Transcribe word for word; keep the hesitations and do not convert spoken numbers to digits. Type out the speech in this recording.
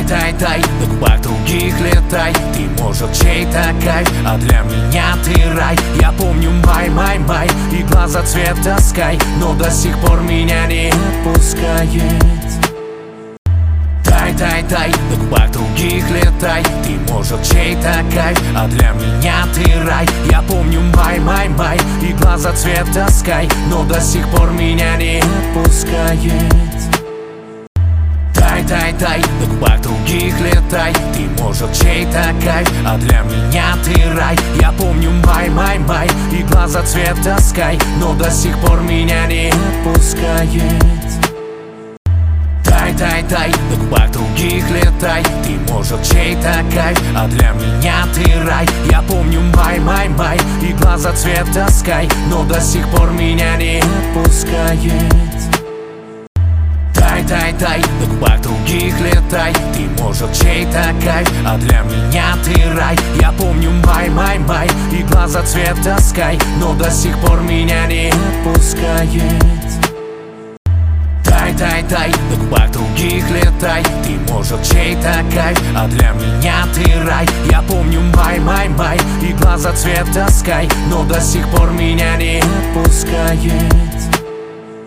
тай, тай, на губах других летай. Ты, может, чей-то кайф, а для меня ты рай. Я помню май, май, май и глаза цвета скай, но до сих пор меня не отпускает. Тай, тай, тай, на губах других летай. Ты, может, чей-то кайф, а для меня ты рай. Я помню май, май, май и глаза цвета скай, но до сих пор меня не отпускает. Тай, тай, тай, на губах других летай. Ты, может, чей-то кайф, а для меня ты рай. Я помню май, май, май и глаза цвета скай, но до сих пор меня не отпускает. Тай, тай, тай, на губах других летай. Ты, может, чей-то кайф, а для меня ты рай. Я помню май, май, май и глаза цвета скай, но до сих пор меня не отпускает. Тай, тай, тай, на губах других летай. Ты, может, чей-то кайф, а для меня ты рай. Я помню май, май, май и глаза цвета скай, но до сих пор меня не отпускает. Тай, тай, тай, на губах других летай. Ты, может, чей-то кайф, а для меня ты рай. Я помню май, май, май и глаза цвета скай, но до сих пор меня не отпускает.